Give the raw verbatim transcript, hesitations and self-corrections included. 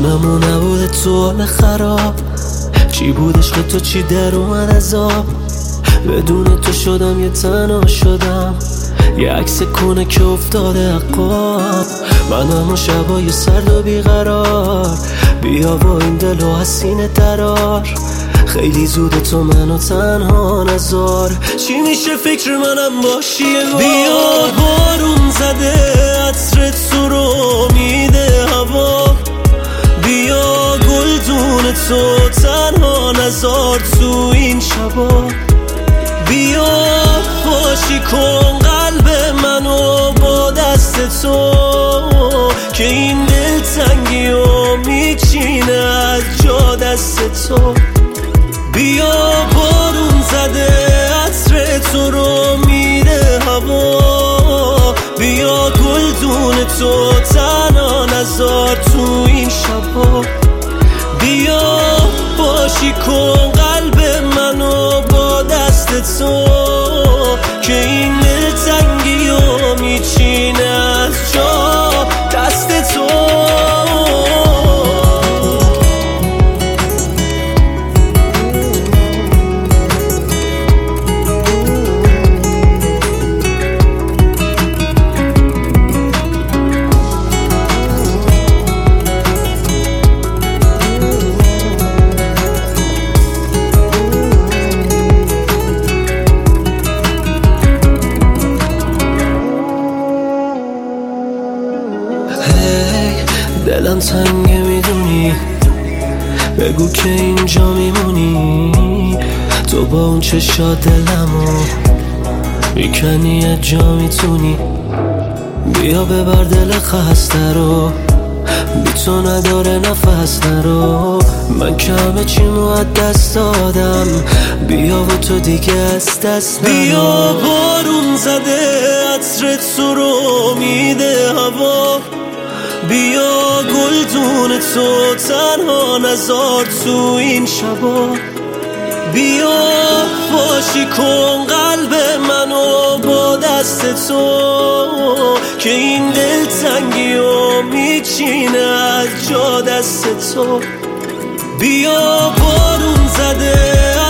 جانمون نبوده تو حال خراب، چی بود عشق تو چی در اومد از آب. بدون تو شدم یه تنها شدم، یه عکس کنه که افتاده عقاب. من همون شبای سرد و بیقرار، بیا با این دل و حسین درار. خیلی زوده تو منو تنها نذار، چی میشه فکر منم باشی یه بار. بیا بارون زده عطر تو رو میده هوا، بیا گلدون تو تنها نذار تو این شبا. بیا خوشی کن قلب منو با دست تو، که این دلتنگی رو میچینه از جا دست تو. بیا بارون زده عطر تو رو میره هوا، بیا گلدون تو تنها نذار تو این شبا. بیا باشی کن قلب منو با دست تو، که این دلتنگی رو میچینه از جا دست تو. دلم تنگه میدونی، بگو که اینجا میمونی. تو با اون چشات دلمو میکنی یه جا میتونی. بیا ببر دل خسته رو، بی تو نداره نفس نرو. من که همه چیمو از دست دادم، بیا و تو دیگه از دست نرو. بیا بارون زده عطر تو رو میده هوا، بیا گلدون تو تنها نذار تو این شبا. بیا باشی کن قلب منو با دست تو، که این دلتنگی رو میچینه از جا دست تو. بیا بارون زده